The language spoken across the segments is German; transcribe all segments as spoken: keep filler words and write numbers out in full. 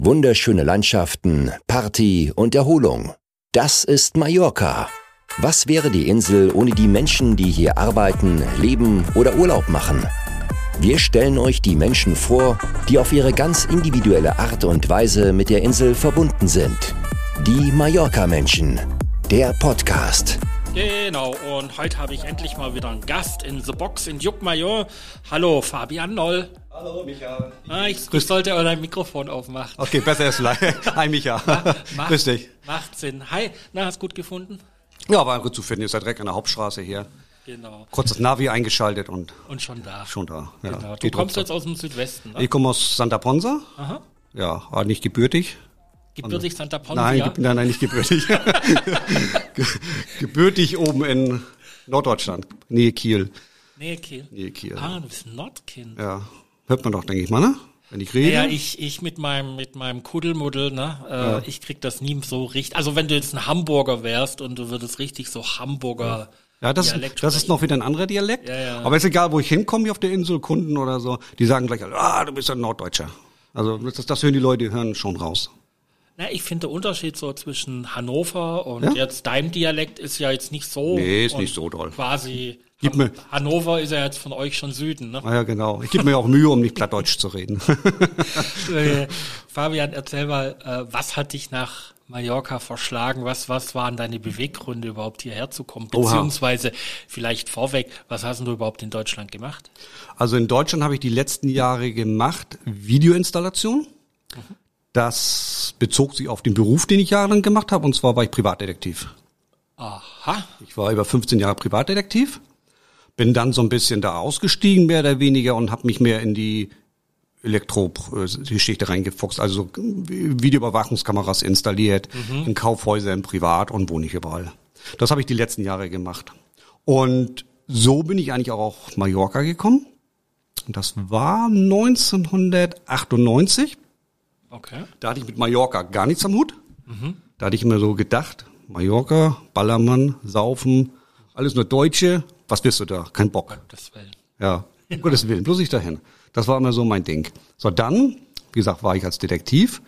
Wunderschöne Landschaften, Party und Erholung. Das ist Mallorca. Was wäre die Insel ohne die Menschen, die hier arbeiten, leben oder Urlaub machen? Wir stellen euch die Menschen vor, die auf ihre ganz individuelle Art und Weise mit der Insel verbunden sind. Die Mallorca-Menschen. Der Podcast. Genau, und heute habe ich endlich mal wieder einen Gast in The Box in Llucmajor. Hallo, Fabian Noll. Hallo, Micha. Ah, ich, ich sollte auch dein Mikrofon aufmachen. Okay, besser ist live. Hi, Micha. Ma, macht, Grüß dich. Macht Sinn. Hi, na, hast du gut gefunden? Ja, war gut zu finden. Ihr seid direkt an der Hauptstraße hier. Genau. Kurz das Navi eingeschaltet und... Und schon da. Schon da, ja. Genau. Du Geht kommst runter. jetzt aus dem Südwesten, ne? Ich komme aus Santa Ponsa. Aha. Ja, aber nicht gebürtig. Gebürtig Santa Ponsa? Nein, ge- nein, nein, nicht gebürtig. Ge- gebürtig oben in Norddeutschland, Nähe Kiel. Nähe Kiel. Nähe Kiel. Ah, du bist ein Nordkind. Ja, hört man doch, denke ich mal, ne? Wenn ich rede. Ja, ich, ich mit meinem, mit meinem Kuddelmuddel, ne, äh, ja. Ich krieg das nie so richtig. Also wenn du jetzt ein Hamburger wärst und du würdest richtig so Hamburger Ja, das, Dialekt das ist sprechen. noch wieder ein anderer Dialekt. Ja, ja. Aber ist egal, wo ich hinkomme, hier auf der Insel, Kunden oder so, die sagen gleich, ah, du bist ein Norddeutscher. Also das, das hören die Leute, die hören schon raus. Na, ich finde der Unterschied so zwischen Hannover und Ja? jetzt deinem Dialekt ist ja jetzt nicht so. Nee, ist und nicht so doll. Quasi, Gib Han- mir- Hannover ist ja jetzt von euch schon Süden, ne? Ah ja, genau. Ich gebe mir auch Mühe, um nicht Plattdeutsch zu reden. äh, Fabian, erzähl mal, äh, was hat dich nach Mallorca verschlagen? Was, was waren deine Beweggründe, überhaupt hierher zu kommen? Oha. Beziehungsweise vielleicht vorweg, was hast du überhaupt in Deutschland gemacht? Also in Deutschland habe ich die letzten Jahre gemacht Videoinstallation. Das bezog sich auf den Beruf, den ich jahrelang gemacht habe, und zwar war ich Privatdetektiv. Aha. Ich war über fünfzehn Jahre Privatdetektiv, bin dann so ein bisschen da ausgestiegen, mehr oder weniger, und habe mich mehr in die Elektro-Geschichte reingefuchst, also Videoüberwachungskameras installiert, mhm. in Kaufhäusern, privat und wo nicht überall. Das habe ich die letzten Jahre gemacht. Und so bin ich eigentlich auch auf Mallorca gekommen. Das war neunzehnhundertachtundneunzig. Okay. Da hatte ich mit Mallorca gar nichts am Hut. Mhm. Da hatte ich immer so gedacht, Mallorca, Ballermann, Saufen, alles nur Deutsche. Was bist du da? Kein Bock. Gottes Willen. Ja, um Gottes Willen, bloß nicht dahin. Das war immer so mein Ding. So, dann, wie gesagt, war ich als Detektiv.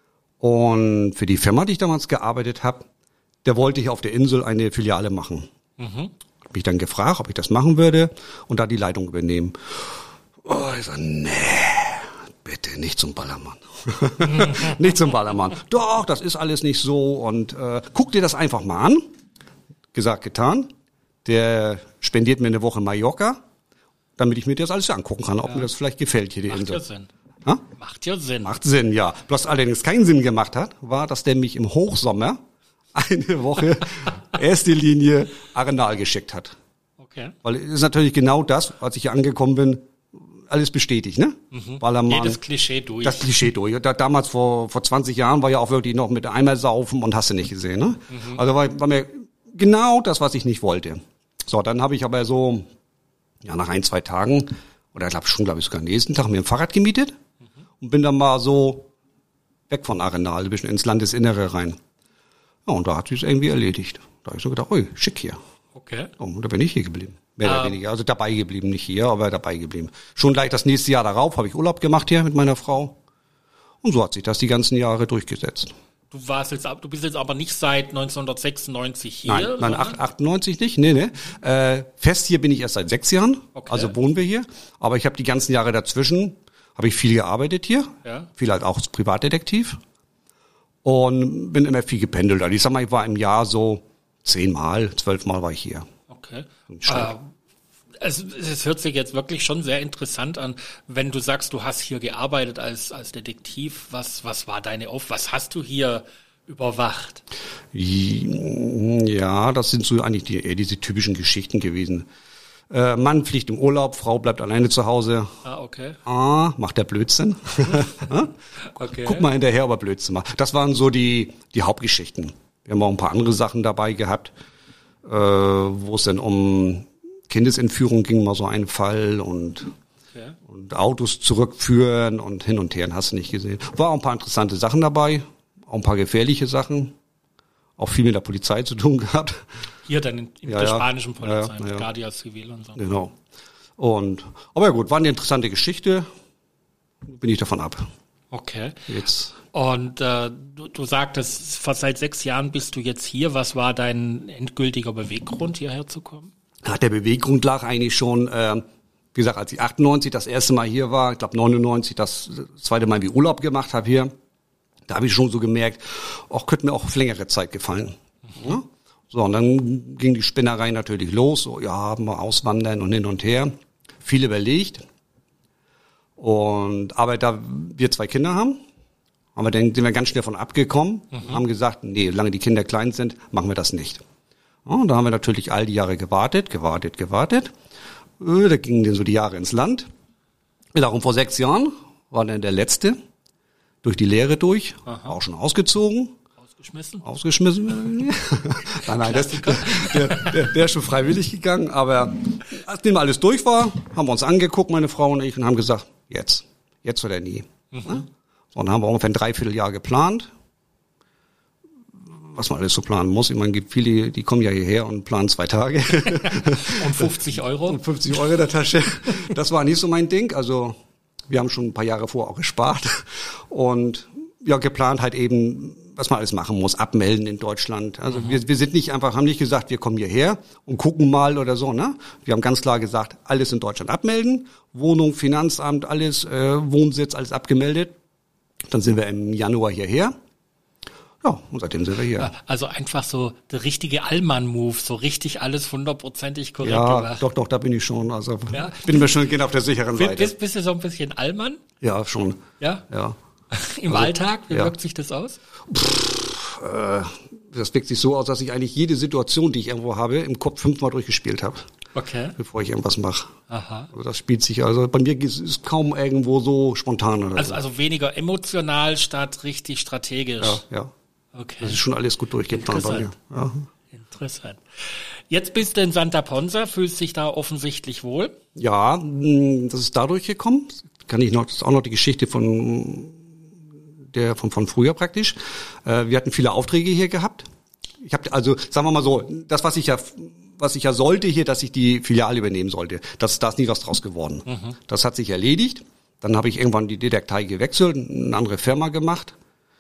Und für die Firma, die ich damals gearbeitet habe, der wollte ich auf der Insel eine Filiale machen. Mhm. Hab mich dann gefragt, ob ich das machen würde und da die Leitung übernehmen. Oh, ich sag, nee, bitte nicht zum Ballermann. Nicht zum Ballermann. Doch, das ist alles nicht so, und äh, guck dir das einfach mal an. Gesagt, getan. Der spendiert mir eine Woche Mallorca, damit ich mir das alles angucken kann, ob Ja. mir das vielleicht gefällt hier, die Macht Insel. ja Sinn. Ha? Macht ja Sinn. Macht Sinn, ja. Was allerdings keinen Sinn gemacht hat, war, dass der mich im Hochsommer eine Woche erste Linie Arenal geschickt hat. Okay. Weil es ist natürlich genau das, als ich hier angekommen bin, alles bestätigt, ne? Mhm. Ballermann. Jedes Klischee durch. Das Klischee durch. Da, damals vor, vor zwanzig Jahren war ja auch wirklich noch mit Eimer saufen und hast du nicht gesehen, ne? Mhm. Also war, war mir genau das, was ich nicht wollte. So, dann habe ich aber so, ja, nach ein, zwei Tagen, oder glaube schon, glaube ich, sogar am nächsten Tag mir ein Fahrrad gemietet mhm. und bin dann mal so weg von Arenal, ein bisschen ins Landesinnere rein. Ja, und da hat sich's irgendwie erledigt. Da habe ich so gedacht, ui, schick hier. Okay. Und da bin ich hier geblieben. Mehr Ah. oder weniger. Also dabei geblieben, nicht hier, aber dabei geblieben. Schon gleich das nächste Jahr darauf habe ich Urlaub gemacht hier mit meiner Frau. Und so hat sich das die ganzen Jahre durchgesetzt. Du warst jetzt, ab- du bist jetzt aber nicht seit neunzehnhundertsechsundneunzig hier. Nein, nein, sondern- acht- achtundneunzig nicht, nee, nee. Äh, fest hier bin ich erst seit sechs Jahren, Okay. also wohnen wir hier. Aber ich habe die ganzen Jahre dazwischen, habe ich viel gearbeitet hier, Ja. viel halt auch als Privatdetektiv und bin immer viel gependelt. Also ich sag mal, ich war im Jahr so zehnmal, zwölfmal war ich hier. Okay. Schon. Äh, es, es hört sich jetzt wirklich schon sehr interessant an, wenn du sagst, du hast hier gearbeitet als als Detektiv. Was was war deine Auf? Was hast du hier überwacht? Ja, das sind so eigentlich die, eher diese typischen Geschichten gewesen. Äh, Mann fliegt im Urlaub, Frau bleibt alleine zu Hause. Ah, okay. Ah, macht der Blödsinn. Okay. Guck mal hinterher, ob er Blödsinn macht. Das waren so die, die Hauptgeschichten. Wir haben auch ein paar andere Sachen dabei gehabt, äh, wo es dann um Kindesentführung ging, mal so ein Fall, und, Okay. und Autos zurückführen und hin und her, hast du nicht gesehen. War auch ein paar interessante Sachen dabei, auch ein paar gefährliche Sachen, auch viel mit der Polizei zu tun gehabt. Hier dann in, in Ja, der ja. spanischen Polizei, Ja, ja, mit ja. Guardia Civil und so. Genau. Und, aber ja gut, war eine interessante Geschichte, bin ich davon ab. Okay. Jetzt. Und äh, du, du sagtest, fast seit sechs Jahren bist du jetzt hier. Was war dein endgültiger Beweggrund, hierher zu kommen? Ja, der Beweggrund lag eigentlich schon, äh, wie gesagt, als ich achtundneunzig das erste Mal hier war, ich glaube neunundneunzig das zweite Mal wie Urlaub gemacht habe hier, da habe ich schon so gemerkt, auch könnte mir auch auf längere Zeit gefallen. Mhm. Ja? So, und dann ging die Spinnerei natürlich los, so, ja, mal auswandern und hin und her. Viel überlegt. Und, aber da wir zwei Kinder haben, aber dann sind wir ganz schnell von abgekommen, mhm. haben gesagt, nee, solange die Kinder klein sind, machen wir das nicht. Ja, und da haben wir natürlich all die Jahre gewartet, gewartet, gewartet. Äh, da gingen dann so die Jahre ins Land. Darum vor sechs Jahren war dann der Letzte durch die Lehre durch, Aha. auch schon ausgezogen. Ausgeschmissen? Ausgeschmissen. nein, nein, das, der, der, der ist schon freiwillig gegangen, aber nachdem alles durch war, haben wir uns angeguckt, meine Frau und ich, und haben gesagt, jetzt, jetzt oder nie. Mhm. Ja? So, und dann haben wir ungefähr ein Dreivierteljahr geplant, was man alles so planen muss. Ich meine, es gibt viele, die kommen ja hierher und planen zwei Tage. Und fünfzig Euro? Und fünfzig Euro in der Tasche. Das war nicht so mein Ding. Also wir haben schon ein paar Jahre vorher auch gespart. Und ja, geplant halt eben, was man alles machen muss, abmelden in Deutschland. Also mhm. wir, wir sind nicht einfach, haben nicht gesagt, wir kommen hierher und gucken mal oder so, ne? Wir haben ganz klar gesagt, alles in Deutschland abmelden. Wohnung, Finanzamt, alles, äh, Wohnsitz, alles abgemeldet. Dann sind wir im Januar hierher. Ja, und seitdem sind wir hier. Also einfach so der richtige Allmann-Move, so richtig alles hundertprozentig korrekt ja, gemacht. Doch, doch, da bin ich schon. Also ja? bin mir schon auf der sicheren Seite. Bist, bist du so ein bisschen Allmann? Ja, schon. Ja? Ja. Im also, Alltag, wie ja. wirkt sich das aus? Pff, äh, das wirkt sich so aus, dass ich eigentlich jede Situation, die ich irgendwo habe, im Kopf fünfmal durchgespielt habe. Okay. Bevor ich irgendwas mache. Aha. Also das spielt sich, also bei mir ist es kaum irgendwo so spontan oder also, so. Also weniger emotional statt richtig strategisch. Ja, ja. Okay. Das ist schon alles gut durchgeplant bei mir. Ja. Interessant. Jetzt bist du in Santa Ponsa, fühlst dich da offensichtlich wohl? Ja, das ist dadurch gekommen. Kann ich noch, das ist auch noch die Geschichte von der von von früher praktisch. Wir hatten viele Aufträge hier gehabt. Ich habe also, sagen wir mal so, das was ich ja was ich ja sollte hier, dass ich die Filiale übernehmen sollte. Das da ist nie was draus geworden. Mhm. Das hat sich erledigt. Dann habe ich irgendwann die Detektei gewechselt, eine andere Firma gemacht.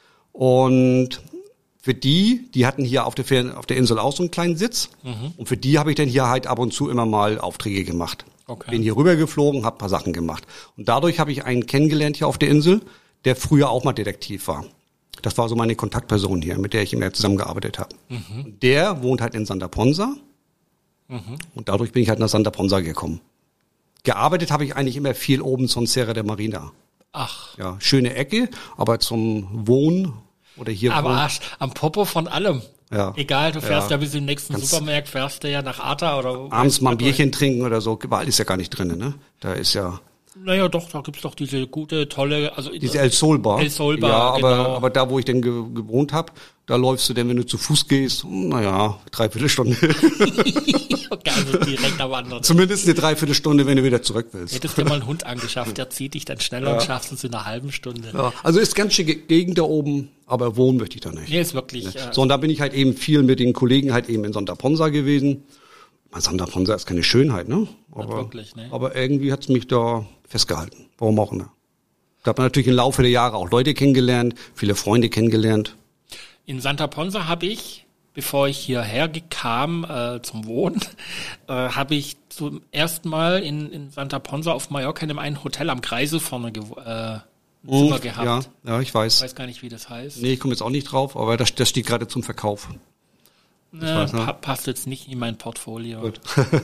Und für die, die hatten hier auf der, auf der Insel auch so einen kleinen Sitz. Mhm. Und für die habe ich dann hier halt ab und zu immer mal Aufträge gemacht. Okay. Bin hier rübergeflogen, habe ein paar Sachen gemacht. Und dadurch habe ich einen kennengelernt hier auf der Insel, der früher auch mal Detektiv war. Das war so meine Kontaktperson hier, mit der ich immer zusammengearbeitet habe. Mhm. Der wohnt halt in Santa Ponsa. Mhm. Und dadurch bin ich halt nach Santa Ponsa gekommen. Gearbeitet habe ich eigentlich immer viel oben zum Serra de Marina. Ach. Ja, schöne Ecke, aber zum Wohnen oder hier. Aber Arsch, am Popo von allem. Ja. Egal, du fährst ja, ja bis zum nächsten Ganz Supermarkt, fährst du ja nach Arta oder. Abends mal ein Bierchen trinken oder so, weil ist ja gar nicht drin, ne? Da ist ja. Naja, doch, da gibt's doch diese gute, tolle, also. Diese El Sol Bar. El Sol Bar, ja, aber, genau. aber da, wo ich denn ge- gewohnt habe, da läufst du denn, wenn du zu Fuß gehst, naja, dreiviertel Stunde. Okay, also direkt am anderen. Zumindest eine Dreiviertelstunde, wenn du wieder zurück willst. Hättest du mal einen Hund angeschafft, der zieht dich dann schneller ja. und schaffst es in einer halben Stunde. Ja, also ist ganz schön Gegend da oben, aber wohnen möchte ich da nicht. Nee, ist wirklich. Ne? So, und da bin ich halt eben viel mit den Kollegen halt eben in Santa Ponsa gewesen. Santa Ponsa ist keine Schönheit, ne? Aber, wirklich, ne? aber irgendwie hat's mich da festgehalten. Warum auch immer. Da hat man natürlich im Laufe der Jahre auch Leute kennengelernt, viele Freunde kennengelernt. In Santa Ponsa habe ich, bevor ich hierher kam äh, zum Wohnen, äh, habe ich zum ersten Mal in, in Santa Ponsa auf Mallorca in einem einen Hotel am Kreisel vorne gew- äh, ein Zimmer gehabt. Ja, ja, ich weiß. Ich weiß gar nicht, wie das heißt. Nee, ich komme jetzt auch nicht drauf, aber das, das steht gerade zum Verkauf. Ne, weiß, ne? pa- passt jetzt nicht in mein Portfolio. Gut.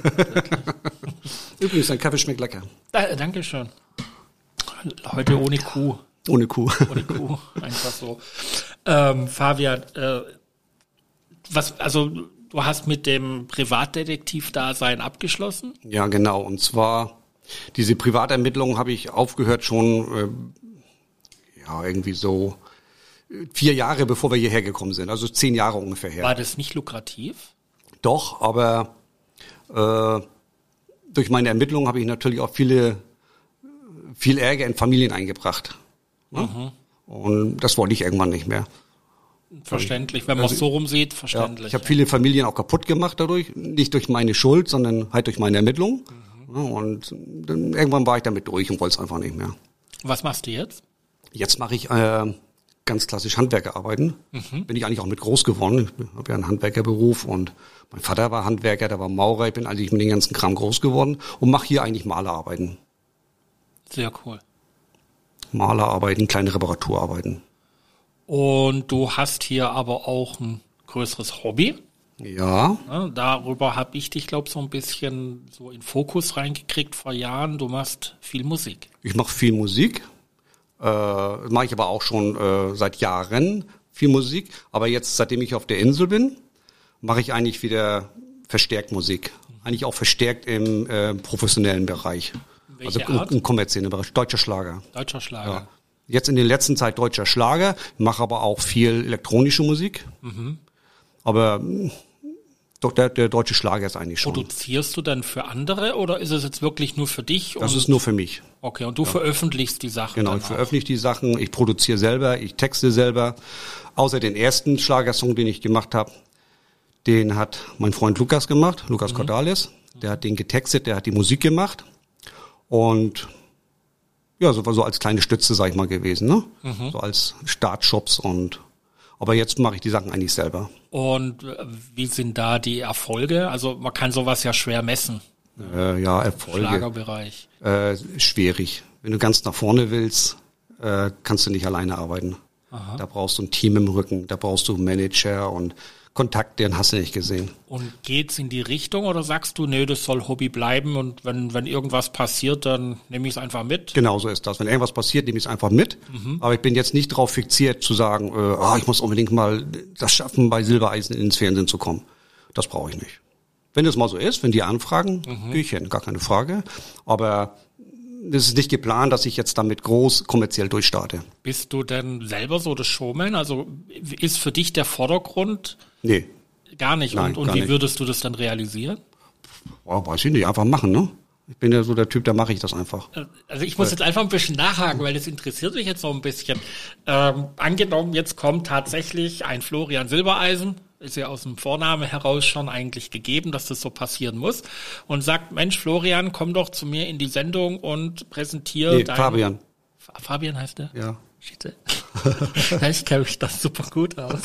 Übrigens, dein Kaffee schmeckt lecker. Da, Dankeschön. Heute ohne Kuh. Ohne Kuh. Ohne Kuh, einfach so. Ähm, Fabian, äh, was, also du hast mit dem Privatdetektiv-Dasein abgeschlossen? Ja, genau. Und zwar, diese Privatermittlungen habe ich aufgehört schon, äh, ja, irgendwie so vier Jahre, bevor wir hierher gekommen sind. Also zehn Jahre ungefähr her. War das nicht lukrativ? Doch, aber äh, durch meine Ermittlungen habe ich natürlich auch viele, viel Ärger in Familien eingebracht. Ne? Mhm. Und das wollte ich irgendwann nicht mehr. Verständlich, wenn man es also, so rumsieht, verständlich. Ja, ich habe ja. viele Familien auch kaputt gemacht dadurch, nicht durch meine Schuld, sondern halt durch meine Ermittlungen. Mhm. Ja, und dann, irgendwann war ich damit durch und wollte es einfach nicht mehr. Was machst du jetzt? Jetzt mache ich äh, ganz klassisch Handwerkerarbeiten. Mhm. Bin ich eigentlich auch mit groß geworden. Ich habe ja einen Handwerkerberuf und mein Vater war Handwerker, der war Maurer. Ich bin eigentlich mit dem ganzen Kram groß geworden und mache hier eigentlich Malerarbeiten. Sehr cool. Malerarbeiten, kleine Reparaturarbeiten. Und du hast hier aber auch ein größeres Hobby. Ja. Ja, darüber habe ich dich, glaube ich, so ein bisschen so in Fokus reingekriegt vor Jahren. Du machst viel Musik. Ich mache viel Musik. Äh, mache ich aber auch schon äh, seit Jahren viel Musik. Aber jetzt, seitdem ich auf der Insel bin, mache ich eigentlich wieder verstärkt Musik. Eigentlich auch verstärkt im äh, professionellen Bereich. Welche also Art? Im, im kommerziellen Bereich. Deutscher Schlager. Deutscher Schlager. Ja. Jetzt in der letzten Zeit deutscher Schlager, mache aber auch viel elektronische Musik. Mhm. Aber doch der, der deutsche Schlager ist eigentlich schon. Produzierst du dann für andere oder ist es jetzt wirklich nur für dich? Das ist nur für mich. Okay, und du ja. veröffentlichst die Sachen? Genau, ich veröffentliche die Sachen, ich produziere selber, ich texte selber. Außer den ersten Schlagersong, den ich gemacht habe, den hat mein Freund Lukas gemacht, Lukas mhm. Cordalis. Der hat den getextet, der hat die Musik gemacht. Und ja, so war so als kleine Stütze, sag ich mal, gewesen, ne? Mhm. So als Startshops und aber jetzt mache ich die Sachen eigentlich selber. Und wie sind da die Erfolge? Also man kann sowas ja schwer messen. Äh, ja, Erfolge. Schlagerbereich. Äh, schwierig. Wenn du ganz nach vorne willst, äh, kannst du nicht alleine arbeiten. Aha. Da brauchst du ein Team im Rücken, da brauchst du einen Manager und Kontakt, den hast du nicht gesehen. Und geht's in die Richtung oder sagst du, nee, das soll Hobby bleiben und wenn wenn irgendwas passiert, dann nehme ich es einfach mit? Genau so ist das. Wenn irgendwas passiert, nehme ich es einfach mit. Mhm. Aber ich bin jetzt nicht darauf fixiert zu sagen, äh, oh, ich muss unbedingt mal das schaffen, bei Silbereisen ins Fernsehen zu kommen. Das brauche ich nicht. Wenn das mal so ist, wenn die anfragen, mhm. gehe ich hin, gar keine Frage. Aber es ist nicht geplant, dass ich jetzt damit groß kommerziell durchstarte. Bist du denn selber so der Showman? Also ist für dich der Vordergrund? Nee. Gar nicht. Nein, und und gar wie nicht. würdest du das dann realisieren? Oh, weiß ich nicht, einfach machen, ne? Ich bin ja so der Typ, da mache ich das einfach. Also ich muss jetzt einfach ein bisschen nachhaken, weil das interessiert mich jetzt noch ein bisschen. Ähm, angenommen, jetzt kommt tatsächlich ein Florian Silbereisen, ist ja aus dem Vorname heraus schon eigentlich gegeben, dass das so passieren muss, und sagt, Mensch, Florian, komm doch zu mir in die Sendung und präsentiere nee, dein... Fabian. Fabian heißt der? Ja. Shit. Ich kenne mich das super gut aus.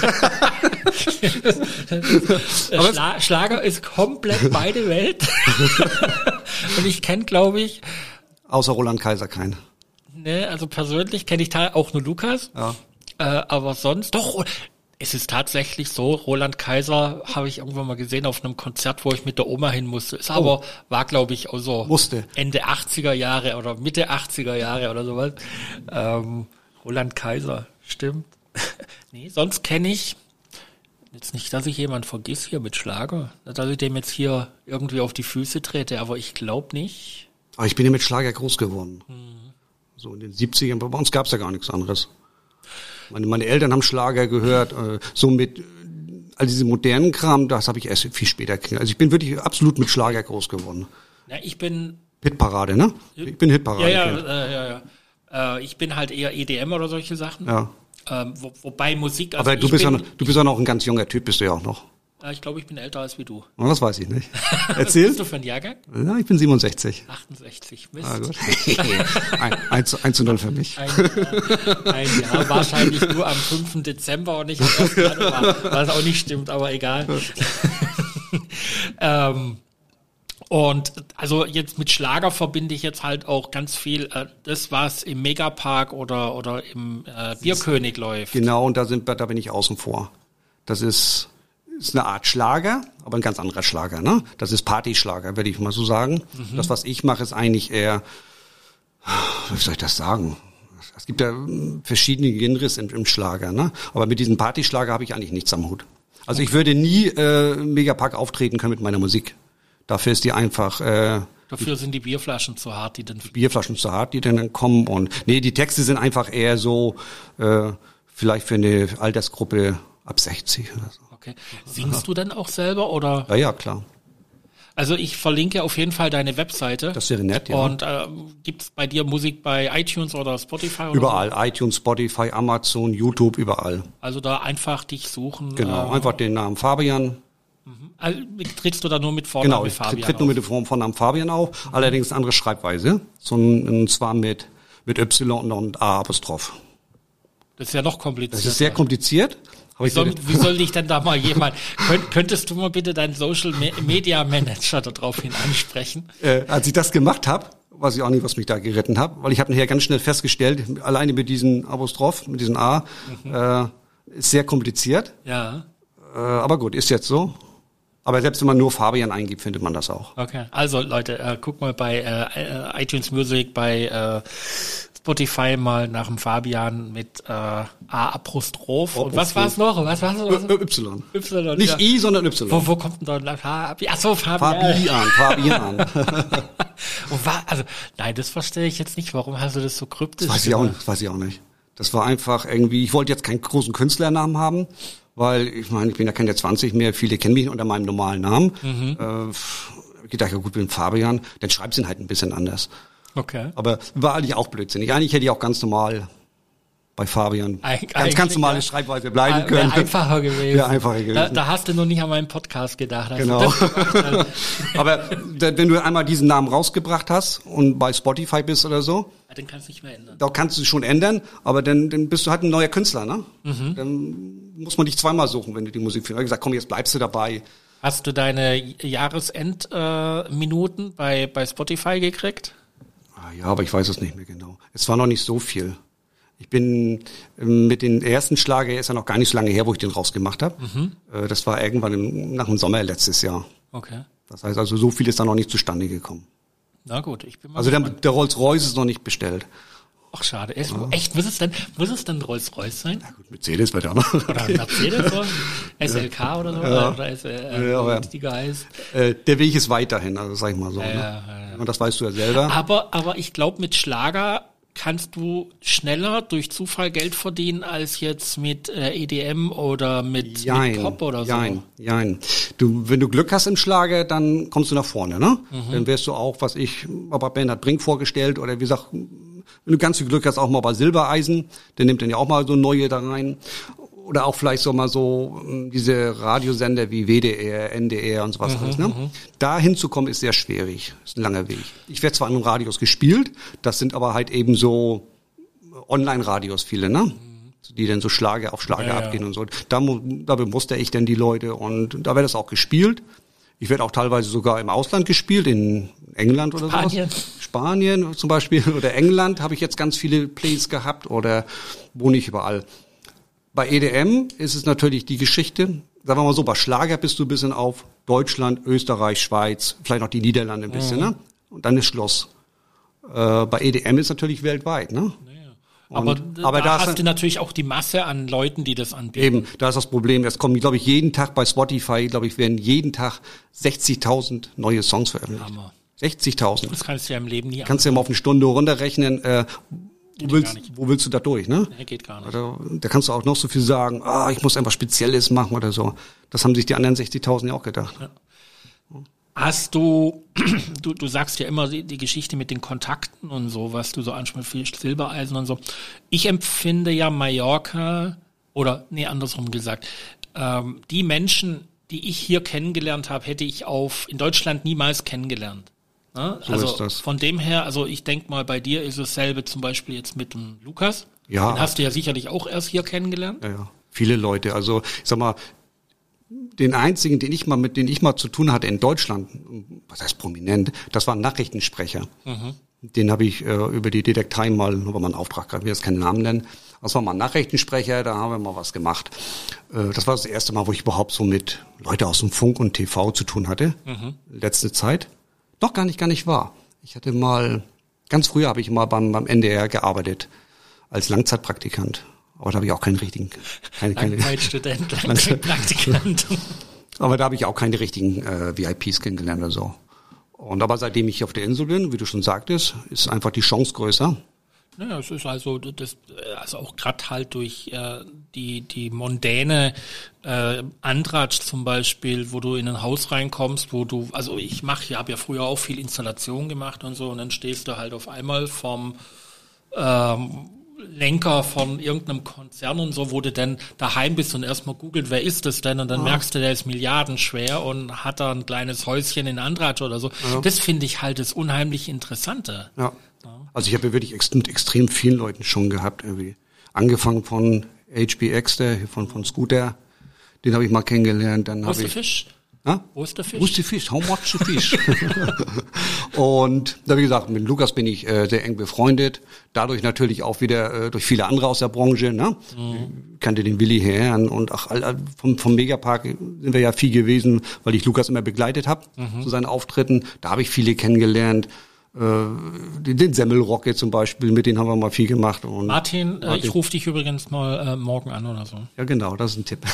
Schla- Schlager ist komplett beide Welt. Und ich kenne, glaube ich... Außer Roland Kaiser keinen. Ne, also persönlich kenne ich da auch nur Lukas. Ja. Äh, aber sonst... Doch, es ist tatsächlich so, Roland Kaiser habe ich irgendwann mal gesehen auf einem Konzert, wo ich mit der Oma hin musste. Ist aber, oh. war glaube ich auch so musste. Ende achtziger Jahre oder Mitte achtziger Jahre oder sowas. Ähm, Roland Kaiser, stimmt. Nee, sonst kenne ich, jetzt nicht, dass ich jemand vergiss hier mit Schlager, dass ich dem jetzt hier irgendwie auf die Füße trete, aber ich glaube nicht. Aber ich bin ja mit Schlager groß geworden. Mhm. So in den siebzigern, bei uns gab es ja gar nichts anderes. Meine, meine Eltern haben Schlager gehört, äh, so mit äh, all diese modernen Kram, das habe ich erst viel später gekriegt. Also ich bin wirklich absolut mit Schlager groß geworden. Ja, ich bin... Hitparade, ne? Ich bin Hitparade. Ja, ja, äh, ja, ja. Äh, ich bin halt eher E D M oder solche Sachen. Ja. Ähm, wo, wobei Musik... Also aber du ich bist, bin, ja noch, du bist ja noch ein ganz junger Typ, bist du ja auch noch. Äh, ich glaube, ich bin älter als wie du. Oh, das weiß ich nicht. Erzähl. Was bist du für ein Jahrgang? Ja, ich bin siebenundsechzig. achtundsechzig, Mist. Ah, gut. ein, eins zu null für mich. Ein Jahr, ein Jahr, wahrscheinlich nur am fünften Dezember und nicht am ersten Januar, was auch nicht stimmt, aber egal. ähm, und also jetzt mit Schlager verbinde ich jetzt halt auch ganz viel, äh, das, was im Megapark oder oder im äh, Bierkönig läuft. Genau, und da sind da bin ich außen vor. Das ist ist eine Art Schlager, aber ein ganz anderer Schlager, ne? Das ist Partyschlager, würde ich mal so sagen. Mhm. Das, was ich mache, ist eigentlich eher, wie soll ich das sagen? Es gibt ja verschiedene Genres im, im Schlager, ne? Aber mit diesem Partyschlager habe ich eigentlich nichts am Hut. Also ich würde nie äh, im Megapark auftreten können mit meiner Musik. Dafür ist die einfach... Äh, Dafür sind die Bierflaschen zu hart, die dann... Bierflaschen zu hart, die dann kommen. Und nee, die Texte sind einfach eher so, äh, vielleicht für eine Altersgruppe ab sechzig oder so. Okay. Singst du denn auch selber oder? Ja, ja, klar. Also ich verlinke auf jeden Fall deine Webseite. Das wäre nett, ja. Und äh, gibt's bei dir Musik bei iTunes oder Spotify? Oder überall, so? iTunes, Spotify, Amazon, YouTube, überall. Also da einfach dich suchen. Genau, äh, einfach den Namen Fabian. Mhm. Also, trittst du da nur mit Vornamen genau, Fabian Genau, ich tritt nur mit dem Vornamen Fabian auf, mhm. allerdings eine andere Schreibweise. So, und zwar mit, Mit Y und A Apostroph. Das ist ja noch kompliziert. Das ist sehr kompliziert. Wie soll, wie soll ich denn da mal jemand, könnt, könntest du mal bitte deinen Social Media Manager daraufhin ansprechen? Äh, als ich das gemacht habe, weiß ich auch nicht, was mich da geritten hat, weil ich habe nachher ganz schnell festgestellt, alleine mit diesem Apostroph, mit diesem A, mhm. äh, ist sehr kompliziert. Ja. Äh, aber gut, ist jetzt so. Aber selbst wenn man nur Fabian eingibt, findet man das auch. Okay, also Leute, äh, guck mal bei äh, iTunes Music, bei äh, Spotify mal nach dem Fabian mit äh, A Apostroph. Und was war es noch? Was war's noch? Y. Y. Nicht ja. I, sondern Y. Wo, wo kommt denn da Fabian? Ach so, Fabian. Fabian, Fabian. Und war, also, nein, das verstehe ich jetzt nicht. Warum hast du das so kryptisch Das weiß ich auch nicht. Das weiß ich auch nicht. Das war einfach irgendwie, ich wollte jetzt keinen großen Künstlernamen haben, weil ich meine, ich bin ja keine zwanzig mehr, viele kennen mich unter meinem normalen Namen. Mhm. Äh, ich dachte, ja gut, bin Fabian, dann schreibst du ihn halt ein bisschen anders. Okay. Aber war eigentlich auch blödsinnig. Eigentlich hätte ich auch ganz normal bei Fabian Eig ganz, ganz normale ja. Schreibweise bleiben können. Wäre einfacher gewesen. Wäre einfacher gewesen. Da, da hast du noch nicht an meinen Podcast gedacht. Genau. Aber wenn du einmal diesen Namen rausgebracht hast und bei Spotify bist oder so, ja, dann kannst du nicht mehr ändern. Da kannst du schon ändern, aber dann, dann bist du halt ein neuer Künstler, ne? Mhm. Dann muss man dich zweimal suchen, wenn du die Musik findest. Ich habe gesagt, komm, jetzt bleibst du dabei. Hast du deine Jahresendminuten äh, bei, bei Spotify gekriegt? Ja, aber ich weiß es nicht mehr genau. Es war noch nicht so viel. Ich bin mit den ersten Schlager, ist ja noch gar nicht so lange her, wo ich den rausgemacht habe. Mhm. Das war irgendwann im, nach dem Sommer letztes Jahr. Okay. Das heißt also, so viel ist da noch nicht zustande gekommen. Na gut, ich bin mal Also der, der Rolls-Royce ist noch nicht bestellt. Ach, schade. Echt, ja. echt muss es denn, muss es denn Rolls-Royce sein? Na gut, Mercedes wird ja noch. Oder Mercedes oder S L K oder so, ja. Oder S L K, äh, ja, aber, die heißt. Äh, der Weg ist weiterhin, also sag ich mal so. Ja, ne? ja, ja. Und das weißt du ja selber. Aber, aber ich glaube, mit Schlager kannst du schneller durch Zufall Geld verdienen als jetzt mit äh, E D M oder mit, mit Pop oder so. Jein, jein. Du, wenn du Glück hast im Schlager, dann kommst du nach vorne, ne? Mhm. Dann wirst du auch, was ich, aber Bernhard Brink vorgestellt oder wie gesagt, wenn du ganz viel Glück hast, auch mal bei Silbereisen, der nimmt dann ja auch mal so neue da rein. Oder auch vielleicht so mal so diese Radiosender wie W D R, N D R und sowas mhm, alles. Ne? Mhm. Da hinzukommen ist sehr schwierig. Ist ein langer Weg. Ich werde zwar in Radios gespielt, das sind aber halt eben so Online-Radios viele, ne? Mhm. Die dann so Schlager auf Schlager ja, abgehen ja. und so. Da, da bemuster ich dann die Leute und da wird das auch gespielt. Ich werde auch teilweise sogar im Ausland gespielt, in England oder Spanien. sowas. Spanien zum Beispiel oder England habe ich jetzt ganz viele Plays gehabt oder wo nicht überall. Bei E D M ist es natürlich die Geschichte, sagen wir mal so, bei Schlager bist du ein bisschen auf Deutschland, Österreich, Schweiz, vielleicht noch die Niederlande ein bisschen, mhm. ne? Und dann ist Schluss. Äh, bei E D M ist natürlich weltweit, ne? Und, aber aber da hast du natürlich auch die Masse an Leuten, die das anbieten. Eben, da ist das Problem. Es kommen, glaube ich, jeden Tag bei Spotify, glaube ich, werden jeden Tag sechzigtausend neue Songs veröffentlicht. Hammer. sechzigtausend. Das kannst du ja im Leben nie Kannst du ja mal auf eine Stunde runterrechnen, äh, Wo willst, wo willst du da durch, ne? Nee, geht gar nicht. Also, da kannst du auch noch so viel sagen, ah, ich muss einfach Spezielles machen oder so. Das haben sich die anderen sechzigtausend ja auch gedacht. Ja. Hast du, du, du sagst ja immer die, die Geschichte mit den Kontakten und so, was du so ansprichst, viel Silbereisen und so. Ich empfinde ja Mallorca, oder nee, andersrum gesagt, ähm, die Menschen, die ich hier kennengelernt habe, hätte ich auf in Deutschland niemals kennengelernt. Ne? So also ist das. Von dem her, also ich denke mal, bei dir ist dasselbe zum Beispiel jetzt mit dem Lukas. Ja. Den hast du ja sicherlich auch erst hier kennengelernt. Ja, ja. Viele Leute. Also ich sag mal, den einzigen, den ich mal mit denen ich mal zu tun hatte in Deutschland, was heißt prominent, das war ein Nachrichtensprecher. Mhm. Den habe ich äh, über die Detektei mal, über meinen Auftrag gerade, will jetzt keinen Namen nennen. Das war mal ein Nachrichtensprecher, da haben wir mal was gemacht. Äh, das war das erste Mal, wo ich überhaupt so mit Leute aus dem Funk und T V zu tun hatte. Mhm. Letzte Zeit. Doch gar nicht, gar nicht wahr. Ich hatte mal, ganz früher habe ich mal beim, beim N D R gearbeitet, als Langzeitpraktikant. Aber da habe ich auch keinen richtigen, keine, keine Langzeitstudent, Langzeitpraktikant. Aber da habe ich auch keine richtigen äh, V I Ps kennengelernt oder so. Und aber seitdem ich auf der Insel bin, wie du schon sagtest, ist einfach die Chance größer. Ja, es ist also das, also auch gerade halt durch äh, die die mondäne äh, Andratsch zum Beispiel, wo du in ein Haus reinkommst, wo du, also ich mache, ich habe ja früher auch viel Installation gemacht und so, und dann stehst du halt auf einmal vom ähm, Lenker von irgendeinem Konzern und so, wo du dann daheim bist und erstmal googelt, wer ist das denn? Und dann ah. merkst du, der ist milliardenschwer und hat da ein kleines Häuschen in Andratsch oder so. Ja. Das finde ich halt das unheimlich Interessante. Ja. ja. Also ich habe ja wirklich ex- mit extrem vielen Leuten schon gehabt, irgendwie. Angefangen von H B X, der von, von Scooter, den habe ich mal kennengelernt. Dann habe ich Fisch? Ha? Wo ist der Fisch? Wo ist der Fisch? How much the fish? Und da wie gesagt, mit Lukas bin ich äh, sehr eng befreundet. Dadurch natürlich auch wieder äh, durch viele andere aus der Branche. Ne? Mhm. Ich kannte den Willi Herrn und ach, vom, vom Megapark sind wir ja viel gewesen, weil ich Lukas immer begleitet habe mhm. zu seinen Auftritten. Da habe ich viele kennengelernt. Den, den Semmelrocke zum Beispiel, mit denen haben wir mal viel gemacht. Und Martin, Martin. ich rufe dich übrigens mal äh, morgen an oder so. Ja genau, das ist ein Tipp.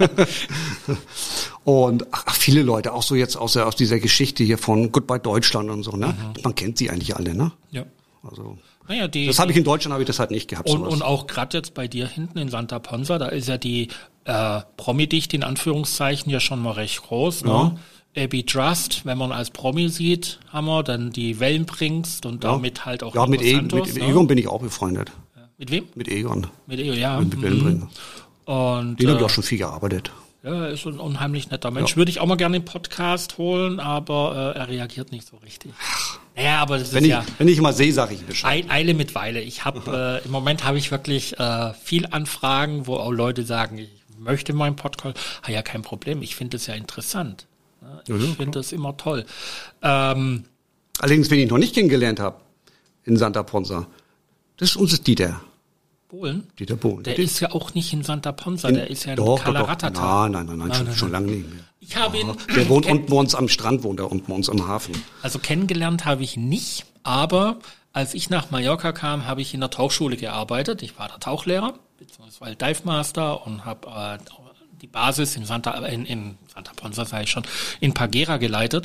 Und ach, viele Leute, auch so jetzt aus, der, aus dieser Geschichte hier von Goodbye Deutschland und so, ne? Mhm. Man kennt sie eigentlich alle, ne? Ja. Also naja, die, das habe ich in Deutschland, habe ich das halt nicht gehabt. Und, und auch gerade jetzt bei dir hinten in Santa Ponsa, da ist ja die äh, Promi-Dichte in Anführungszeichen ja schon mal recht groß, ne? Ja. Abby Trust, wenn man als Promi sieht, haben wir dann die Wellenbringst und ja. damit halt auch ja, mit, e- Santos, mit, mit ne? Egon bin ich auch befreundet. Ja. Mit wem? Mit Egon. Mit Egon, ja. Mit, mit Wellenbringer. Und den äh, habe ich auch schon viel gearbeitet. Ja, er ist ein unheimlich netter Mensch. Ja. Würde ich auch mal gerne den Podcast holen, aber äh, er reagiert nicht so richtig. Naja, aber das wenn ist ich, ja... Wenn ich immer sehe, sage ich Bescheid. Eile mit Weile. Ich habe äh, im Moment habe ich wirklich äh, viel Anfragen, wo auch Leute sagen, ich möchte meinen Podcast. Ah ja, kein Problem. Ich finde es ja interessant. Ich ja, finde das immer toll. Ähm, Allerdings, wen ich noch nicht kennengelernt habe in Santa Ponsa, das ist unser Dieter. Bohlen? Dieter Bohlen. Der Den ist ja auch nicht in Santa Ponsa, in, der ist ja in doch, Kalaratata. Doch, doch. Nein, nein, nein, nein, nein, schon, nein, schon lange nicht mehr. Ich habe ihn... Ja, der wohnt unten bei uns am Strand, wohnt er unten bei uns im Hafen. Also kennengelernt habe ich nicht, aber als ich nach Mallorca kam, habe ich in der Tauchschule gearbeitet. Ich war der Tauchlehrer, beziehungsweise Dive Master und habe äh, die Basis in Santa, in, in Santa Ponsa, sage ich schon, in Pagera geleitet.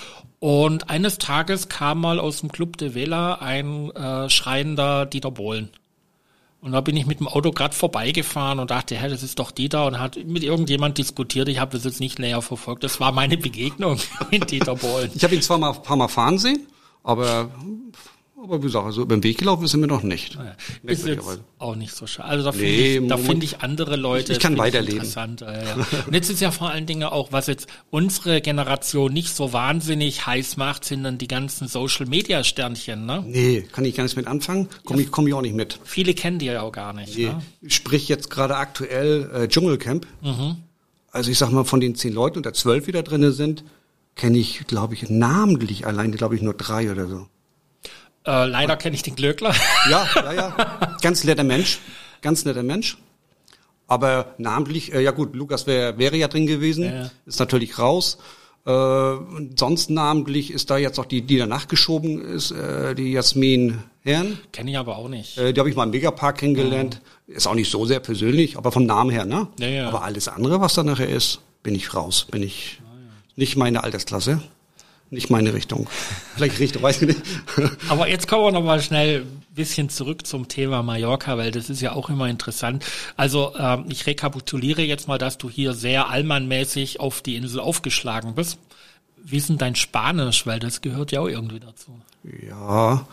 Und eines Tages kam mal aus dem Club de Vela ein äh, schreiender Dieter Bohlen. Und da bin ich mit dem Auto gerade vorbeigefahren und dachte, hä, das ist doch Dieter, und hat mit irgendjemand diskutiert. Ich habe das jetzt nicht näher verfolgt. Das war meine Begegnung mit Dieter Bohlen. Ich habe ihn zwar mal ein paar Mal fahren sehen, aber... Aber wie gesagt, also über den Weg gelaufen sind wir noch nicht. Naja, ist jetzt auch nicht so schade. Also da finde nee, ich, da find ich andere Leute ich kann weiterleben. Interessant. Ja, ja. Und jetzt ist ja vor allen Dingen auch, was jetzt unsere Generation nicht so wahnsinnig heiß macht, sind dann die ganzen Social-Media-Sternchen. Ne? Nee, kann ich gar nicht mit anfangen. Komme ich, komm ich auch nicht mit. Viele kennen die ja auch gar nicht. Nee. Ne? Sprich jetzt gerade aktuell äh, Dschungelcamp. Mhm. Also ich sag mal, von den zehn Leuten und der zwölf, die da drin sind, kenne ich, glaube ich, namentlich alleine, glaube ich, nur drei oder so. Äh, leider kenne ich den Glöckler. Ja, ja, ja. Ganz netter Mensch. Ganz netter Mensch. Aber namentlich, äh, ja gut, Lukas wär, wäre ja drin gewesen. Ja. Ist natürlich raus. Äh, und sonst namentlich ist da jetzt auch die, die danach geschoben ist, äh, die Jasmin Herrn. Kenne ich aber auch nicht. Äh, die habe ich mal im Megapark kennengelernt. Ja. Ist auch nicht so sehr persönlich, aber vom Namen her, ne? Ja, ja. Aber alles andere, was da nachher ist, bin ich raus. Bin ich ja, ja. nicht meine Altersklasse. Nicht meine Richtung. Vielleicht Richtung, weiß ich nicht. Aber jetzt kommen wir noch mal schnell ein bisschen zurück zum Thema Mallorca, weil das ist ja auch immer interessant. Also ähm, ich rekapituliere jetzt mal, dass du hier sehr allmannmäßig auf die Insel aufgeschlagen bist. Wie ist denn dein Spanisch? Weil das gehört ja auch irgendwie dazu. Ja,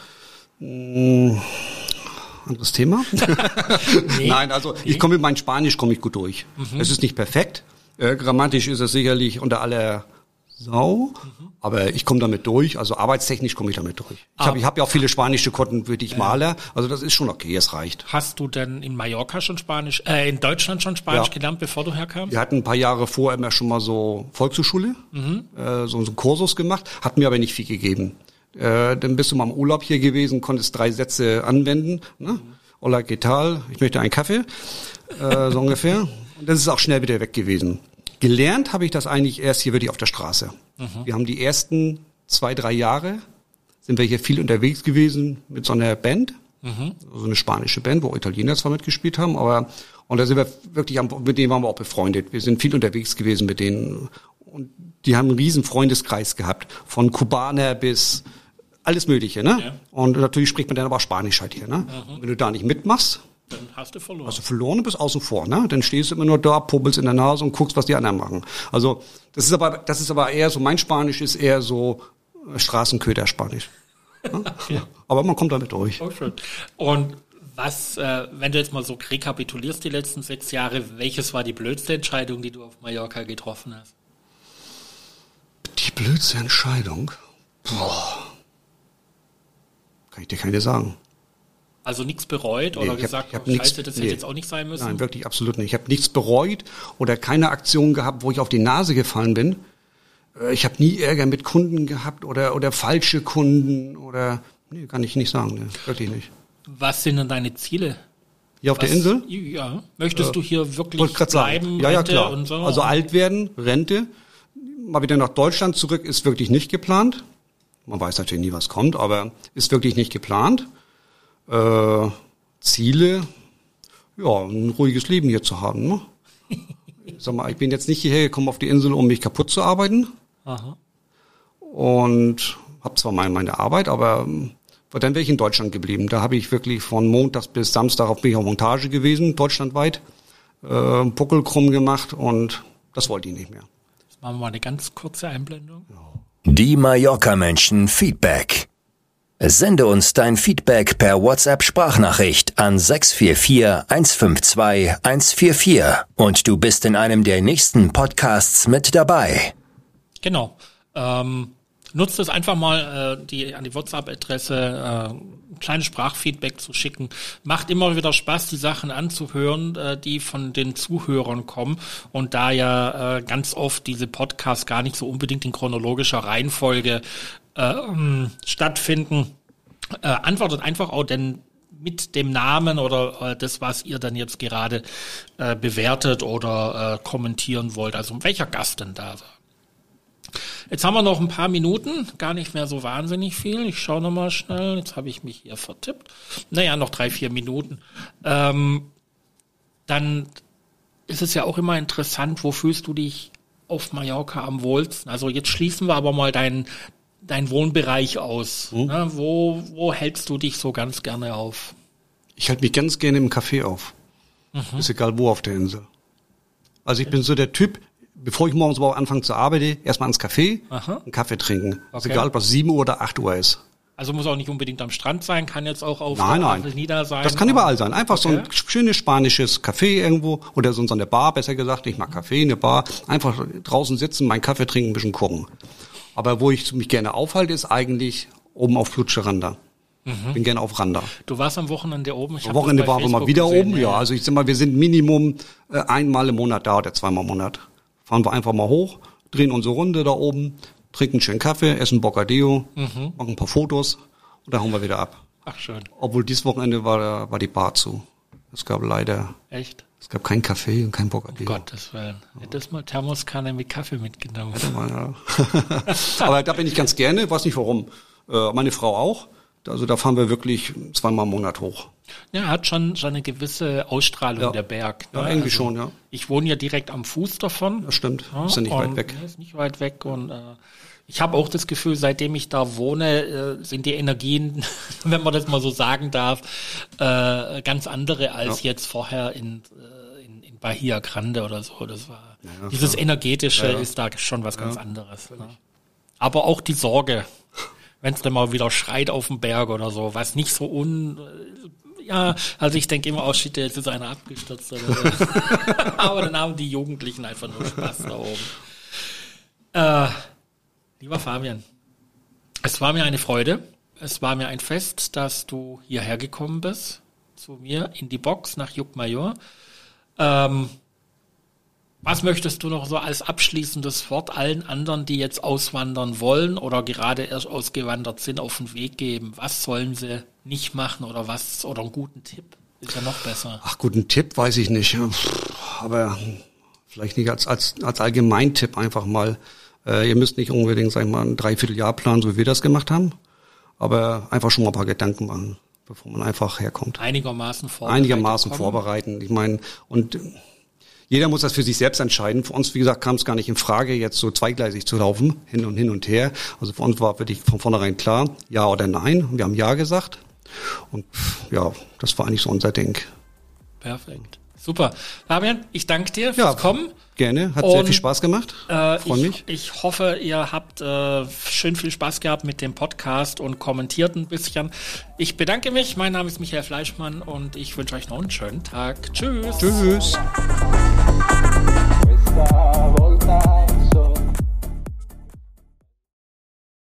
mh, anderes Thema. nee, Nein, also nee. ich komme mit meinem Spanisch komme ich gut durch. Mhm. Es ist nicht perfekt. Äh, grammatisch ist es sicherlich unter aller Sau, mhm. aber ich komme damit durch, also arbeitstechnisch komme ich damit durch. Ich ah. habe ich hab ja auch viele spanische Konten für dich ja. Maler, also das ist schon okay, es reicht. Hast du denn in Mallorca schon Spanisch, äh, in Deutschland schon Spanisch ja. gelernt, bevor du herkamst? Wir hatten ein paar Jahre vorher immer schon mal so Volkshochschule, mhm. äh, so, so einen Kursus gemacht, hat mir aber nicht viel gegeben. Äh, dann bist du mal im Urlaub hier gewesen, konntest drei Sätze anwenden, ne? Mhm. Hola, ¿qué tal? Ich möchte einen Kaffee, äh, so ungefähr. Und das ist auch schnell wieder weg gewesen. Gelernt habe ich das eigentlich erst hier wirklich auf der Straße. Mhm. Wir haben die ersten zwei, drei Jahre, sind wir hier viel unterwegs gewesen mit so einer Band, mhm. so eine spanische Band, wo Italiener zwar mitgespielt haben, aber und da sind wir wirklich, mit denen waren wir auch befreundet. Wir sind viel unterwegs gewesen mit denen und die haben einen riesen Freundeskreis gehabt, von Kubaner bis alles Mögliche, ne? Ja. Und natürlich spricht man dann aber auch Spanisch halt hier, ne? Mhm. Wenn du da nicht mitmachst, dann hast du verloren. Hast du verloren und bist außen vor, ne? Dann stehst du immer nur da, pubbelst in der Nase und guckst, was die anderen machen. Also, das ist aber, das ist aber eher so, mein Spanisch ist eher so Straßenköder-Spanisch. Ne? Ja. Aber man kommt damit durch. Oh, schön. Und Was, äh, wenn du jetzt mal so rekapitulierst die letzten sechs Jahre, welches war die blödste Entscheidung, die du auf Mallorca getroffen hast? Die blödste Entscheidung? Boah. Kann ich dir keine sagen. Also nichts bereut Nee, oder ich gesagt, hab- ich hab oh, nix- scheiße, das nee. hätte jetzt auch nicht sein müssen? Nein, wirklich absolut nicht. Ich habe nichts bereut oder keine Aktion gehabt, wo ich auf die Nase gefallen bin. Äh, Ich habe nie Ärger mit Kunden gehabt oder oder falsche Kunden oder nee, kann ich nicht sagen, nee, wirklich nicht. Was sind denn deine Ziele? Hier auf Was, der Insel? Ja. Möchtest Äh, du hier wirklich Wollte gerade bleiben, sagen. Ja, ja, Rente klar. und so? Also alt werden, Rente, mal wieder nach Deutschland zurück ist wirklich nicht geplant. Man weiß natürlich nie, was kommt, aber ist wirklich nicht geplant. Äh, Ziele, ja, ein ruhiges Leben hier zu haben. Ne? Sag mal, ich bin jetzt nicht hierher gekommen auf die Insel, um mich kaputt zu arbeiten. Aha. Und habe zwar meine, meine Arbeit, aber ähm, dann wäre ich in Deutschland geblieben. Da habe ich wirklich von Montags bis Samstag auf, bin ich auf Montage gewesen, deutschlandweit. Äh, Puckel krumm gemacht und das wollte ich nicht mehr. Jetzt machen wir mal eine ganz kurze Einblendung. Die Mallorca-Menschen Feedback. Sende uns dein Feedback per WhatsApp-Sprachnachricht an sechs vier vier, eins fünf zwei, eins vier vier und du bist in einem der nächsten Podcasts mit dabei. Genau. Ähm, nutzt es einfach mal, äh, die an die WhatsApp-Adresse äh, ein kleines Sprachfeedback zu schicken. Macht immer wieder Spaß, die Sachen anzuhören, äh, die von den Zuhörern kommen. Und da ja äh, ganz oft diese Podcasts gar nicht so unbedingt in chronologischer Reihenfolge äh, stattfinden, äh, antwortet einfach auch denn mit dem Namen oder äh, das, was ihr dann jetzt gerade äh, bewertet oder äh, kommentieren wollt. Also welcher Gast denn da war. Jetzt haben wir noch ein paar Minuten, gar nicht mehr so wahnsinnig viel. Ich schaue nochmal schnell, jetzt habe ich mich hier vertippt. Naja, noch drei, vier Minuten. Ähm, dann ist es ja auch immer interessant, wo fühlst du dich auf Mallorca am wohlsten? Also jetzt schließen wir aber mal deinen dein Wohnbereich aus. Mhm. Ne? Wo, wo hältst du dich so ganz gerne auf? Ich halte mich ganz gerne im Café auf. Mhm. Ist egal wo auf der Insel. Also ich bin so der Typ, bevor ich morgens überhaupt anfange zu arbeiten, erstmal ins Café, Aha. einen Kaffee trinken. Ist Okay. egal, ob das sieben Uhr oder acht Uhr ist. Also muss auch nicht unbedingt am Strand sein, kann jetzt auch auf Nein, der nein. Nieder sein. Das kann überall sein. Einfach so ein Okay. schönes spanisches Café irgendwo oder so eine Bar, besser gesagt. Ich mag Kaffee, eine Bar. Einfach draußen sitzen, meinen Kaffee trinken, ein bisschen gucken. Aber wo ich mich gerne aufhalte, ist eigentlich oben auf Randa. Mhm. Bin gerne auf Randa. Du warst am Wochenende oben. Ich Am hab das Wochenende bei waren wir mal Facebook wieder gesehen, oben. Ja, also ich sag mal, wir sind Minimum äh, einmal im Monat da oder zweimal im Monat. Fahren wir einfach mal hoch, drehen unsere Runde da oben, trinken schön Kaffee, essen Bocadillo, Mhm. machen ein paar Fotos und dann hauen wir wieder ab. Ach schön, Obwohl dieses Wochenende war, war die Bar zu. Es gab leider, echt? es gab kein Kaffee und kein Bocadillo. Gottes Willen. Hättest mal Thermoskanne mit Kaffee mitgenommen. Ja. Aber da bin ich ganz gerne, weiß nicht warum. Äh, meine Frau auch. Also da fahren wir wirklich zweimal im Monat hoch. Ja, hat schon, schon eine gewisse Ausstrahlung, Ja. der Berg. Ja, irgendwie schon, ja. Ich wohne ja direkt am Fuß davon. Das stimmt. Ja, Ist ja nicht und- weit weg. Nee, ist nicht weit weg. Und äh, ich habe auch das Gefühl, seitdem ich da wohne, äh, sind die Energien, wenn man das mal so sagen darf, äh, ganz andere als Ja. jetzt vorher in, äh, in, in Bahia Grande oder so. Das war ja, dieses klar. Energetische Ja, ja. ist da schon was ganz anderes. Ne? Aber auch die Sorge, wenn es dann mal wieder schreit auf dem Berg oder so, was nicht so un... Ja, also ich denke immer, oh shit, jetzt ist einer abgestürzt. Oder so. Aber dann haben die Jugendlichen einfach nur Spaß da oben. Äh, lieber Fabian, es war mir eine Freude. Es war mir ein Fest, dass du hierher gekommen bist, zu mir in die Box nach Llucmajor. Ähm, was möchtest du noch so als abschließendes Wort allen anderen, die jetzt auswandern wollen oder gerade erst ausgewandert sind, auf den Weg geben? Was sollen sie nicht machen oder was, oder einen guten Tipp? Ist ja noch besser. Ach, guten Tipp weiß ich nicht. Aber vielleicht nicht als, als, als Allgemeintipp einfach mal. Äh, ihr müsst nicht unbedingt, sag ich mal, ein Dreivierteljahr planen, so wie wir das gemacht haben. Aber einfach schon mal ein paar Gedanken machen, bevor man einfach herkommt. Einigermaßen vorbereiten. Einigermaßen vorbereiten. Ich meine, und jeder muss das für sich selbst entscheiden. Für uns, wie gesagt, kam es gar nicht in Frage, jetzt so zweigleisig zu laufen, hin und hin und her. Also für uns war wirklich von vornherein klar, ja oder nein. Wir haben ja gesagt. Und ja, das war eigentlich so unser Ding. Perfekt. Super. Fabian, ich danke dir fürs Ja, Kommen. Gerne, hat Und, sehr viel Spaß gemacht. Äh, Freue ich, mich. ich hoffe, ihr habt äh, schön viel Spaß gehabt mit dem Podcast und kommentiert ein bisschen. Ich bedanke mich. Mein Name ist Michael Fleischmann und ich wünsche euch noch einen schönen Tag. Tschüss. Tschüss. Questa volta